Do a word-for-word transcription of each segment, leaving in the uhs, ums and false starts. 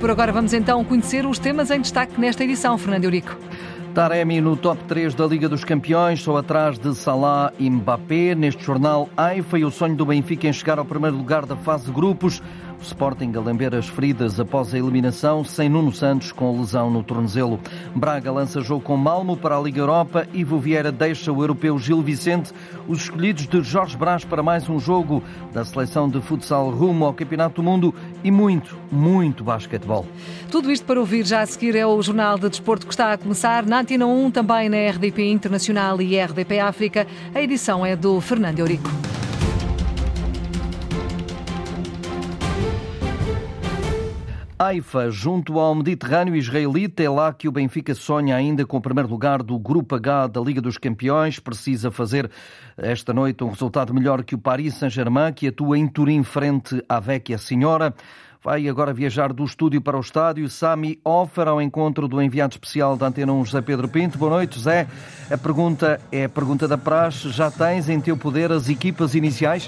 Por agora vamos então conhecer os temas em destaque nesta edição, Fernando Eurico. Taremi no top três da Liga dos Campeões, só atrás de Salah e Mbappé. Neste jornal, Haifa e o sonho do Benfica em chegar ao primeiro lugar da fase de grupos. O Sporting a lamber as feridas após a eliminação, sem Nuno Santos com lesão no tornozelo. Braga lança jogo com Malmo para a Liga Europa. Ivo Vieira deixa o europeu Gil Vicente. Os escolhidos de Jorge Brás para mais um jogo da seleção de futsal rumo ao Campeonato do Mundo e muito, muito basquetebol. Tudo isto para ouvir já a seguir é o Jornal de Desporto que está a começar na Antena um, também na R D P Internacional e R D P África. A edição é do Fernando Eurico. Haifa, junto ao Mediterrâneo israelita, é lá que o Benfica sonha ainda com o primeiro lugar do Grupo H da Liga dos Campeões. Precisa fazer esta noite um resultado melhor que o Paris Saint-Germain, que atua em Turim frente à Vecchia Senhora. Vai agora viajar do estúdio para o estádio Sami Ofer ao encontro do enviado especial da Antena um, José Pedro Pinto. Boa noite, José. A pergunta é a pergunta da praxe. Já tens em teu poder as equipas iniciais?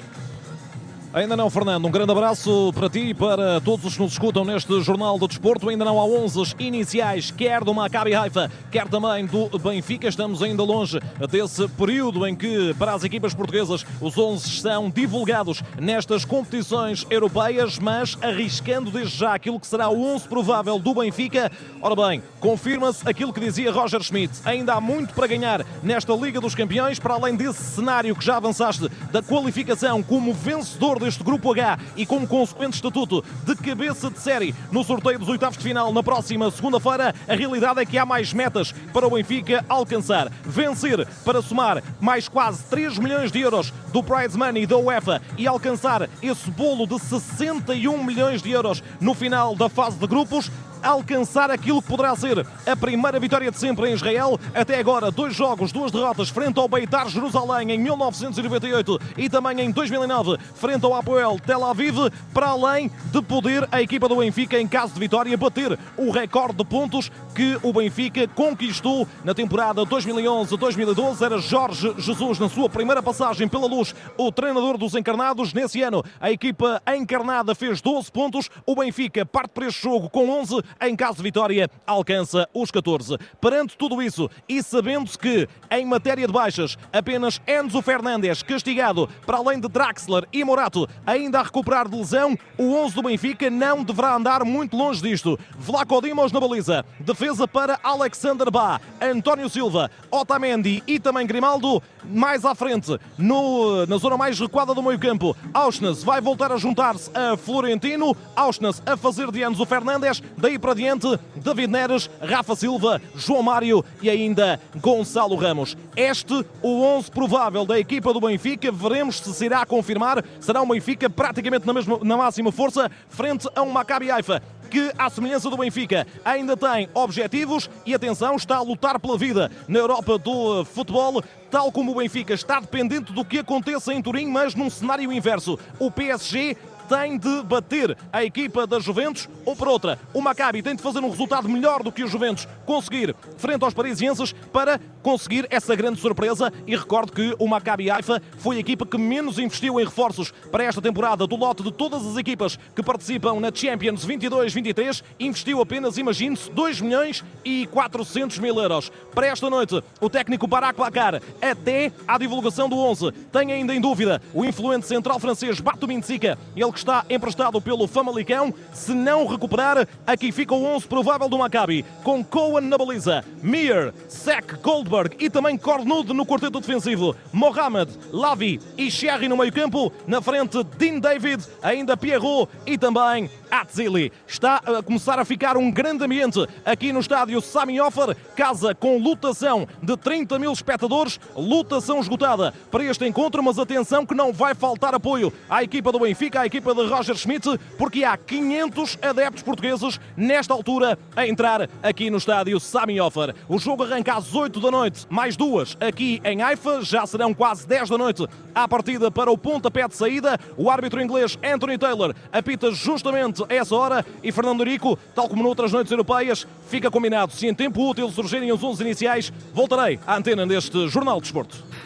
Ainda não, Fernando. Um grande abraço para ti e para todos os que nos escutam neste Jornal do Desporto. Ainda não há onze iniciais, quer do Maccabi Haifa, quer também do Benfica. Estamos ainda longe desse período em que, para as equipas portuguesas, os onze são divulgados nestas competições europeias, mas arriscando desde já aquilo que será o onze provável do Benfica. Ora bem, confirma-se aquilo que dizia Roger Schmidt. Ainda há muito para ganhar nesta Liga dos Campeões, para além desse cenário que já avançaste da qualificação como vencedor deste Grupo H e com consequente estatuto de cabeça de série no sorteio dos oitavos de final na próxima segunda-feira. A realidade é que há mais metas para o Benfica alcançar. Vencer para somar mais quase três milhões de euros do prize money da UEFA e alcançar esse bolo de sessenta e um milhões de euros no final da fase de grupos. Alcançar aquilo que poderá ser a primeira vitória de sempre em Israel. Até agora, dois jogos, duas derrotas frente ao Beitar Jerusalém em mil novecentos e noventa e oito e também em dois mil e nove frente ao Apoel Tel Aviv, para além de poder a equipa do Benfica, em caso de vitória, bater o recorde de pontos que o Benfica conquistou na temporada dois mil e onze dois mil e doze. Era Jorge Jesus, na sua primeira passagem pela Luz, o treinador dos encarnados. Nesse ano, a equipa encarnada fez doze pontos. O Benfica parte para este jogo com onze. Em caso de vitória, alcança os catorze. Perante tudo isso e sabendo-se que, em matéria de baixas, apenas Enzo Fernandes castigado, para além de Draxler e Morato ainda a recuperar de lesão, o onze do Benfica não deverá andar muito longe disto. Vlaco Dimos na baliza, defesa para Alexander Bá, António Silva, Otamendi e também Grimaldo. Mais à frente, no, na zona mais recuada do meio-campo, Auschnes vai voltar a juntar-se a Florentino. Auschnes a fazer de Enzo Fernandes. Daí para diante, David Neres, Rafa Silva, João Mário e ainda Gonçalo Ramos. Este, o onze provável da equipa do Benfica. Veremos se se irá confirmar. Será um Benfica praticamente na, mesma, na máxima força, frente a um Maccabi Haifa que, à semelhança do Benfica, ainda tem objetivos e, atenção, está a lutar pela vida na Europa do futebol, tal como o Benfica está dependente do que aconteça em Turim, mas num cenário inverso. O P S G tem de bater a equipa da Juventus, ou por outra, o Maccabi tem de fazer um resultado melhor do que o Juventus conseguir frente aos parisienses para conseguir essa grande surpresa. E recordo que o Maccabi Haifa foi a equipa que menos investiu em reforços para esta temporada. Do lote de todas as equipas que participam na Champions vinte e dois vinte e três, investiu apenas, imagine-se, dois milhões e quatrocentos mil euros. Para esta noite, o técnico Barak Bakar, até à divulgação do onze, tem ainda em dúvida o influente central francês Batumim Sika, ele que está emprestado pelo Famalicão. Se não recuperar, aqui fica o onze provável do Maccabi, com Cohen na baliza, Mir, Sek, Goldberg e também Cornud no quarteto defensivo, Mohamed, Lavi e Sherry no meio-campo. Na frente, Dean David, ainda Pierrot e também Atzili. Está a começar a ficar um grande ambiente aqui no estádio Sami Ofer, casa com lotação de trinta mil espectadores, lotação esgotada para este encontro, mas atenção que não vai faltar apoio à equipa do Benfica, à equipa de Roger Schmidt, porque há quinhentos adeptos portugueses nesta altura a entrar aqui no estádio Sami Ofer. O jogo arranca às oito da noite, mais duas aqui em Haifa, já serão quase dez da noite à partida para o pontapé de saída. O árbitro inglês Anthony Taylor apita justamente a essa hora e Fernando Eurico, tal como noutras noites europeias, fica combinado. Se em tempo útil surgirem os onze iniciais, voltarei à antena deste Jornal de Desporto.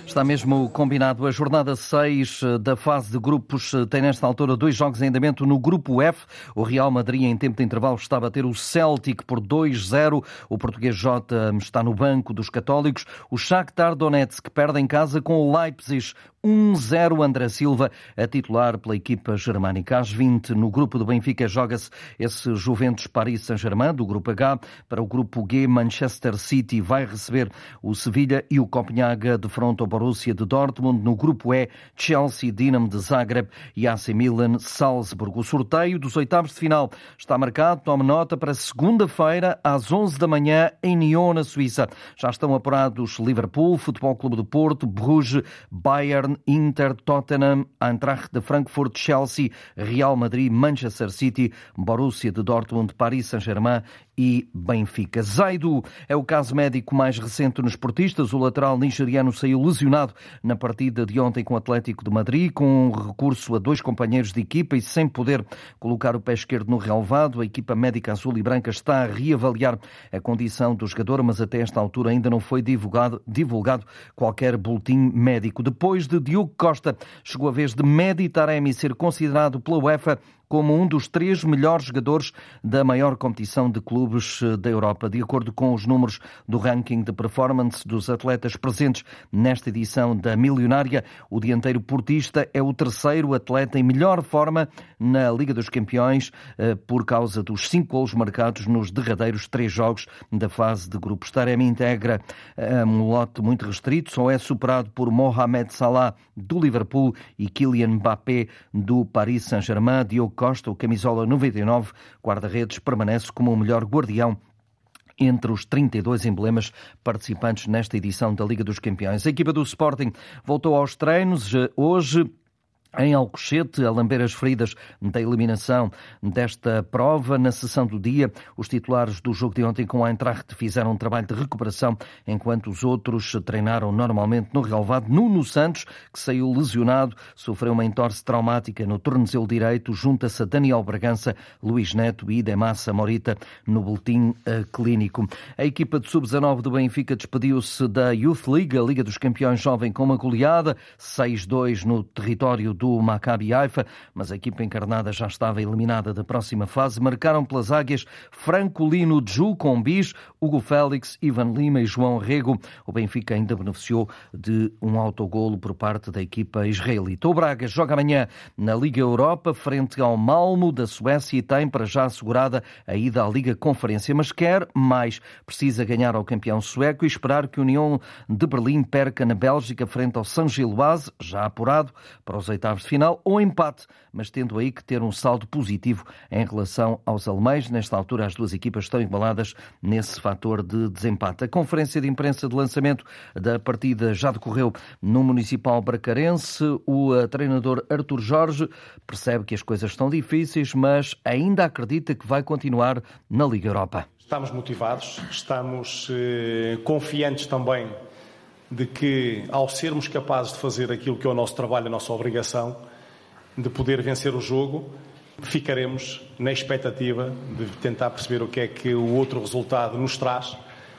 Está mesmo combinado. A jornada seis da fase de grupos tem nesta altura dois jogos em andamento no grupo F. O Real Madrid em tempo de intervalo está a bater o Celtic por dois zero. O português Jota está no banco dos católicos. O Shakhtar Donetsk perde em casa com o Leipzig um zero. André Silva a titular pela equipa germânica. Às vinte, no grupo do Benfica, joga-se esse Juventus Paris Saint-Germain do grupo H. Para o grupo G, Manchester City vai receber o Sevilha e o Copenhaga de fronte ao Borussia de Dortmund. No grupo E, Chelsea, Dinamo de Zagreb e A C Milan, Salzburgo. O sorteio dos oitavos de final está marcado, tome nota, para segunda-feira às onze da manhã em Nyon, na Suíça. Já estão apurados Liverpool, Futebol Clube do Porto, Bruges, Bayern, Inter, Tottenham, Eintracht de Frankfurt, Chelsea, Real Madrid, Manchester City, Borussia de Dortmund, Paris Saint-Germain e Benfica. Zaidu é o caso médico mais recente nos esportistas. O lateral nigeriano saiu lesionado na partida de ontem com o Atlético de Madrid, com recurso a dois companheiros de equipa e sem poder colocar o pé esquerdo no relvado. A equipa médica azul e branca está a reavaliar a condição do jogador, mas até esta altura ainda não foi divulgado, divulgado qualquer boletim médico. Depois de Diogo Costa, chegou a vez de Mehdi Taremi ser considerado pela UEFA como um dos três melhores jogadores da maior competição de clubes da Europa. De acordo com os números do ranking de performance dos atletas presentes nesta edição da Milionária, o dianteiro portista é o terceiro atleta em melhor forma na Liga dos Campeões por causa dos cinco golos marcados nos derradeiros três jogos da fase de grupos. Taremi integra um lote muito restrito, só é superado por Mohamed Salah do Liverpool e Kylian Mbappé do Paris Saint-Germain. Diogo Costa, o camisola noventa e nove, guarda-redes, permanece como o melhor guardião entre os trinta e dois emblemas participantes nesta edição da Liga dos Campeões. A equipa do Sporting voltou aos treinos hoje em Alcochete, a lamber as feridas da eliminação desta prova. Na sessão do dia, os titulares do jogo de ontem com a Eintracht fizeram um trabalho de recuperação, enquanto os outros treinaram normalmente no relvado. Nuno Santos, que saiu lesionado, sofreu uma entorse traumática no tornozelo direito. Junta-se a Daniel Bragança, Luís Neto e Demassa Morita no boletim clínico. A equipa de sub dezanove do Benfica despediu-se da Youth League, a Liga dos Campeões Jovem, com uma goleada, seis dois no território do Maccabi Haifa, mas a equipa encarnada já estava eliminada da próxima fase. Marcaram pelas águias Francolino Dju com bis, Hugo Félix, Ivan Lima e João Rego. O Benfica ainda beneficiou de um autogolo por parte da equipa israelita. O Braga joga amanhã na Liga Europa frente ao Malmo da Suécia e tem para já assegurada a ida à Liga Conferência, mas quer mais. Precisa ganhar ao campeão sueco e esperar que a União de Berlim perca na Bélgica frente ao São Gilloise, já apurado para os oitavos de final, ou empate, mas tendo aí que ter um saldo positivo em relação aos alemães. Nesta altura as duas equipas estão embaladas nesse fator de desempate. A conferência de imprensa de lançamento da partida já decorreu no Municipal Bracarense. O treinador Artur Jorge percebe que as coisas estão difíceis, mas ainda acredita que vai continuar na Liga Europa. Estamos motivados, estamos eh, confiantes também de que, ao sermos capazes de fazer aquilo que é o nosso trabalho, a nossa obrigação, de poder vencer o jogo, ficaremos na expectativa de tentar perceber o que é que o outro resultado nos traz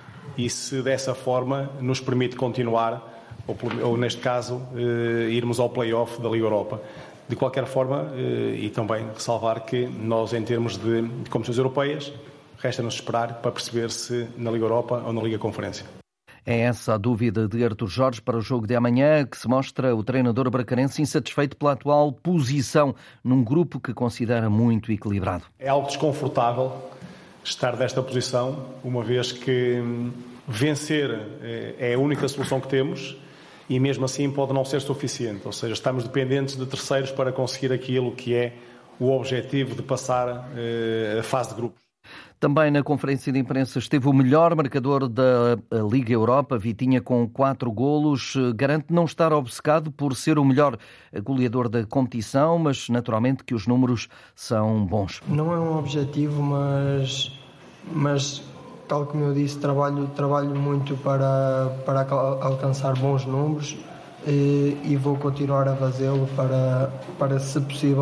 e se dessa forma nos permite continuar, ou, ou neste caso, eh, irmos ao play-off da Liga Europa. De qualquer forma, eh, e também ressalvar que nós, em termos de, de competições europeias, resta-nos esperar para perceber se na Liga Europa ou na Liga Conferência. É essa a dúvida de Artur Jorge para o jogo de amanhã, que se mostra o treinador bracarense insatisfeito pela atual posição num grupo que considera muito equilibrado. É algo desconfortável estar desta posição, uma vez que vencer é a única solução que temos e mesmo assim pode não ser suficiente. Ou seja, estamos dependentes de terceiros para conseguir aquilo que é o objetivo de passar a fase de grupos. Também na conferência de imprensa esteve o melhor marcador da Liga Europa, Vitinha, com quatro golos. Garante não estar obcecado por ser o melhor goleador da competição, mas naturalmente que os números são bons. Não é um objetivo, mas, mas tal como eu disse, trabalho, trabalho muito para, para alcançar bons números e, e vou continuar a fazê-lo para, para, se possível,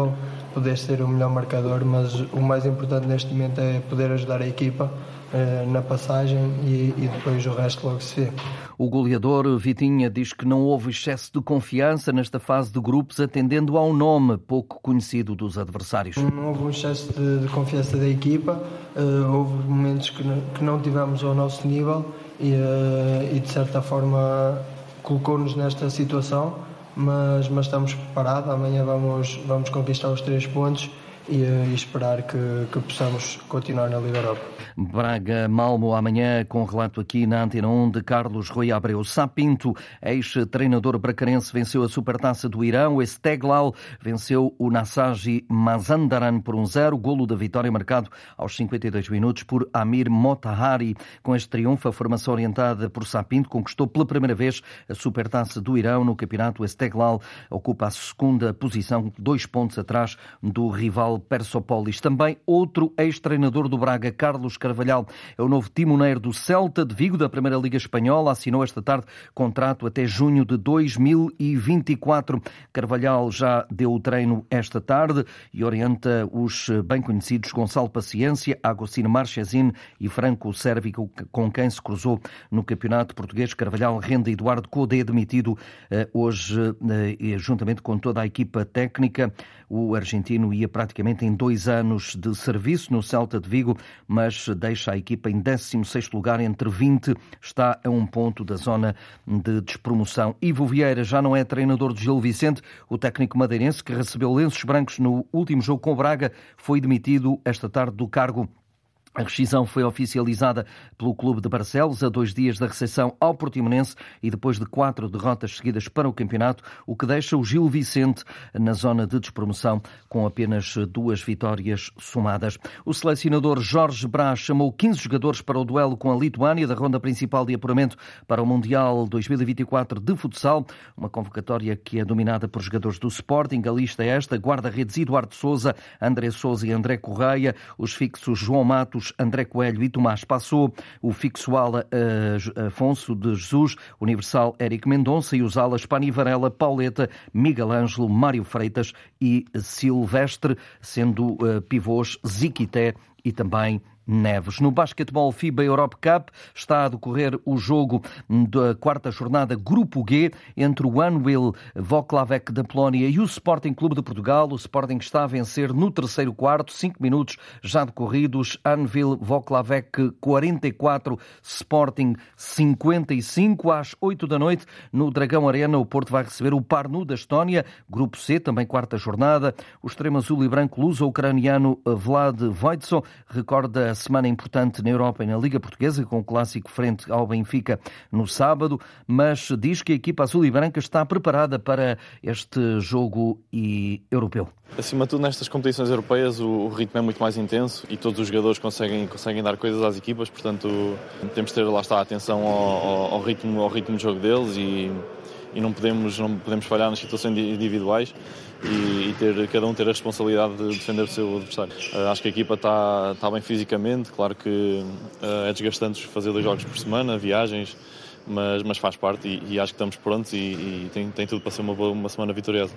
poder ser o melhor marcador, mas o mais importante neste momento é poder ajudar a equipa na passagem e, e depois o resto logo se vê. O goleador Vitinha diz que não houve excesso de confiança nesta fase de grupos, atendendo ao nome pouco conhecido dos adversários. Não houve um excesso de, de confiança da equipa, uh, houve momentos que não, que não tivemos ao nosso nível e, uh, e de certa forma colocou-nos nesta situação, mas, mas estamos preparados, amanhã vamos, vamos conquistar os três pontos e, e esperar que, que possamos continuar na Liga Europa. Braga-Malmo amanhã, com relato aqui na Antena um de Carlos Rui Abreu. Sapinto, ex-treinador bracarense, venceu a Supertaça do Irão. O Esteghlal venceu o Nasaji Mazandaran por um zero. Golo da vitória marcado aos cinquenta e dois minutos por Amir Motahari. Com este triunfo, a formação orientada por Sapinto conquistou pela primeira vez a Supertaça do Irão. No campeonato, o Esteghlal ocupa a segunda posição, dois pontos atrás do rival Persepolis. Também outro ex-treinador do Braga, Carlos Carvalhal, é o novo timoneiro do Celta de Vigo, da Primeira Liga Espanhola. Assinou esta tarde contrato até junho de dois mil e vinte e quatro. Carvalhal já deu o treino esta tarde e orienta os bem conhecidos Gonçalo Paciência, Agostinho Marchesín e Franco Sérvico, com quem se cruzou no Campeonato Português. Carvalhal rende Eduardo Codé, demitido hoje, juntamente com toda a equipa técnica. O argentino ia praticamente em dois anos de serviço no Celta de Vigo, mas deixa a equipa em décimo sexto lugar entre vinte, está a um ponto da zona de despromoção. Ivo Vieira já não é treinador de Gil Vicente. O técnico madeirense, que recebeu lenços brancos no último jogo com o Braga, foi demitido esta tarde do cargo. A rescisão foi oficializada pelo Clube de Barcelos a dois dias da recepção ao Portimonense e depois de quatro derrotas seguidas para o campeonato, o que deixa o Gil Vicente na zona de despromoção com apenas duas vitórias somadas. O selecionador Jorge Brás chamou quinze jogadores para o duelo com a Lituânia da ronda principal de apuramento para o Mundial dois mil e vinte e quatro de futsal, uma convocatória que é dominada por jogadores do Sporting. A lista é esta: guarda-redes Eduardo Sousa, André Sousa e André Correia, os fixos João Matos, André Coelho e Tomás Passou, o fixo ala uh, Afonso de Jesus, universal Érico Mendonça e os alas Pani Varela, Pauleta, Miguel Ângelo, Mário Freitas e Silvestre, sendo uh, pivôs Ziquité e também Neves. No basquetebol FIBA Europe Cup está a decorrer o jogo da quarta jornada Grupo G entre o Anwil Włocławek da Polónia e o Sporting Clube de Portugal. O Sporting está a vencer no terceiro quarto, cinco minutos já decorridos. Anwil Włocławek quarenta e quatro, Sporting cinquenta e cinco. Às oito da noite, no Dragão Arena, o Porto vai receber o Parnu da Estónia. Grupo C, também quarta jornada. O extremo azul e branco luso-ucraniano Vlad Voitsov recorda a semana importante na Europa e na Liga Portuguesa, com o clássico frente ao Benfica no sábado, mas diz que a equipa azul e branca está preparada para este jogo e europeu. Acima de tudo, nestas competições europeias, o ritmo é muito mais intenso e todos os jogadores conseguem, conseguem dar coisas às equipas, portanto temos de ter, lá está, a atenção ao, ao, ritmo, ao ritmo de jogo deles e, e não, podemos, não podemos falhar nas situações individuais e, e ter, cada um ter a responsabilidade de defender o seu adversário. Uh, acho que a equipa está, está bem fisicamente, claro que uh, é desgastante fazer dois jogos por semana, viagens, mas, mas faz parte e, e acho que estamos prontos e, e tem, tem tudo para ser uma, boa, uma semana vitoriosa.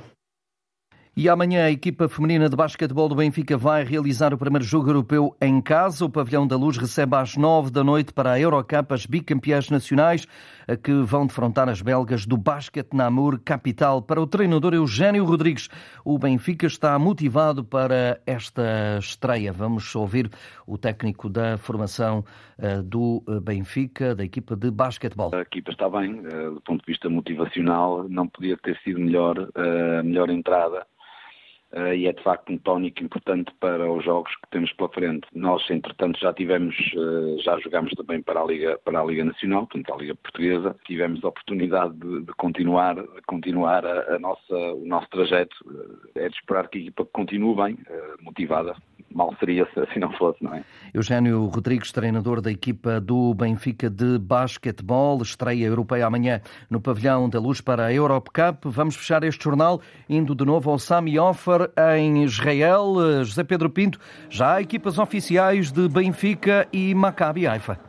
E amanhã a equipa feminina de basquetebol do Benfica vai realizar o primeiro jogo europeu em casa. O Pavilhão da Luz recebe às nove da noite para a Eurocup as bicampeãs nacionais, que vão defrontar as belgas do Basket Namur Capital. Para o treinador Eugénio Rodrigues, o Benfica está motivado para esta estreia. Vamos ouvir o técnico da formação do Benfica, da equipa de basquetebol. A equipa está bem, do ponto de vista motivacional, não podia ter sido melhor, a melhor entrada. Uh, e é de facto um tónico importante para os jogos que temos pela frente. Nós, entretanto, já tivemos, uh, já jogámos também para a Liga, para a Liga Nacional, portanto, a Liga Portuguesa. Tivemos a oportunidade de, de continuar, de continuar a, a nossa, o nosso trajeto. Uh, é de esperar que a equipa continue bem, uh, motivada. Mal seria se assim não fosse, não é? Eugénio Rodrigues, treinador da equipa do Benfica de basquetebol, estreia europeia amanhã no Pavilhão da Luz para a Europe Cup. Vamos fechar este jornal indo de novo ao Sami Ofer em Israel. José Pedro Pinto, já há equipas oficiais de Benfica e Maccabi Haifa.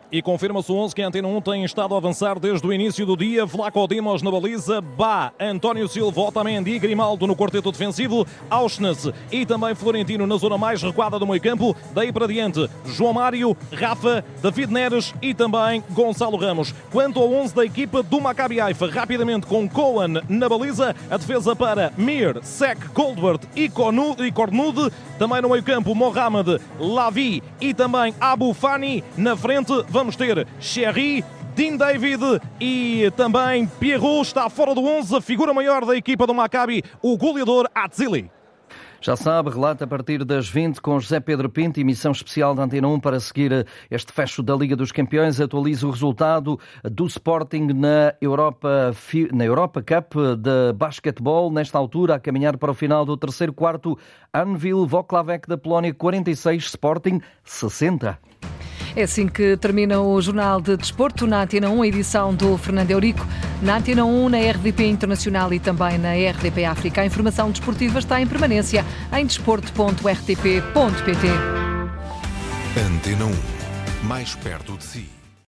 E confirma-se o onze que a Antena um tem estado a avançar desde o início do dia. Vlaco Dimos na baliza, Bá, António Silva, Otamendi e Grimaldo no quarteto defensivo, Auschnes e também Florentino na zona mais recuada do meio campo. Daí para diante, João Mário, Rafa, David Neres e também Gonçalo Ramos. Quanto ao onze da equipa do Maccabi Haifa, rapidamente com Cohen na baliza, a defesa para Mir, Sek, Goldberg e Cornude. Também no meio campo, Mohamed, Lavi e também Abu Fani. Na frente vamos ter Cherry, Dean David e também Pierrot. Está fora do onze, a figura maior da equipa do Maccabi, o goleador Atzili. Já sabe, relata a partir das vinte com José Pedro Pinto, emissão especial da Antena um para seguir este fecho da Liga dos Campeões. Atualiza o resultado do Sporting na Europa, na Europa Cup de basquetebol. Nesta altura, a caminhar para o final do terceiro quarto, Anwil Włocławek da Polónia quarenta e seis, Sporting sessenta. É assim que termina o Jornal de Desporto na Antena um, edição do Fernando Eurico. Na Antena um, na R D P Internacional e também na R D P África. A informação desportiva está em permanência em desporto ponto r t p ponto p t. Antena um, mais perto de si.